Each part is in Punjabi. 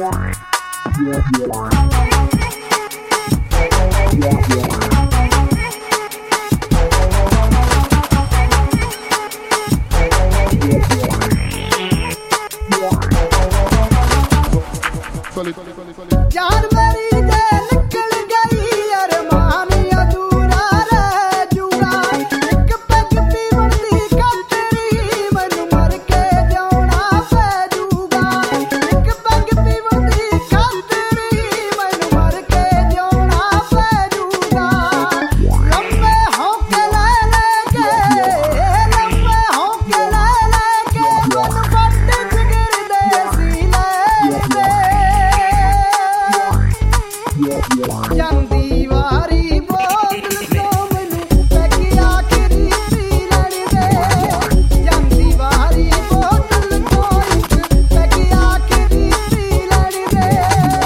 जान मेरी दे निकल गई अरमान अधूरा रह जूगा एक पैग पीवण दी कंटरी मैनू मर के जाना पै जूगा एक पैग पीवण दी कंटरी मैनू मर के जाना पै जूगा लम्बे होके ले मैनू फट जिगर दे सी ले ਜਾਂਦੀ ਵਾਰੀ ਬੋਤਲ ਤੋਂ ਮੈਨੂੰ ਪੈਗ ਆਖਰੀ ਪੀ ਲੈਣ ਦੇ ਜਾਂਦੀ ਵਾਰੀ ਬੋਤਲ ਤੋਂ ਪੈਗ ਆਖਰੀ ਪੀ ਲੈਣ ਦੇ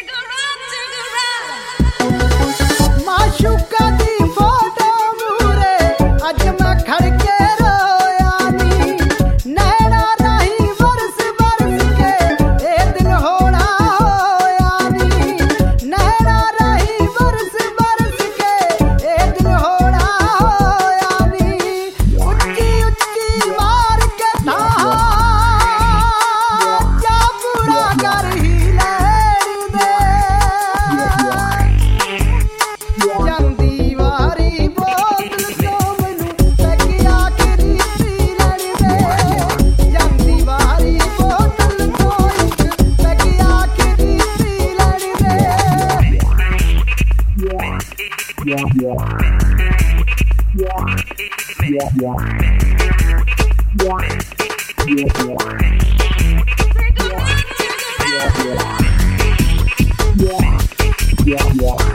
ਮਾਸ਼ੂਕਾ ਦੀ ਫੋਟੋ ਮੂਰੇ ਅੱਜ ਮੈਂ ਖੜ ਕੇ ਰੋਇਆ ਨੀ ਨੈਣਾ ਰਾਹੀਂ ਵਰਸ ਵਰਸ ਕੇ ਇਹ ਦਿਨ ਹੋਣਾ ਹੋਇਆ ਨੀ ਨੈਣਾ ਰਾਹੀਂ ਵਰਸ ਵਰਸ ਕੇ ਇਹ ਦਿਨ ਹੋਣਾ ਹੋਇਆ ਨੀ ਉੱਚੀ ਉੱਚੀ ਮਾਰ ਕੇ ਥਾਂ ਜਾ ਪੂਰਾ ਕਰ ਹੀ ਲੈਣ ਦੇ ਜਾਂਦੀ ਵਾਰੀ ਬੋਤਲ ਤੋਂ ਮੈਨੂੰ ਪੈਗ ਆਖਰੀ ਪੀ ਲੈਣ ਦੇ ਜਾਂਦੀ ਵਾਰੀ ਬੋਤਲ ਤੋਂ ਪੈਗ ਆਖਰੀ ਪੀ ਲੈਣ ਦੇ Yeah.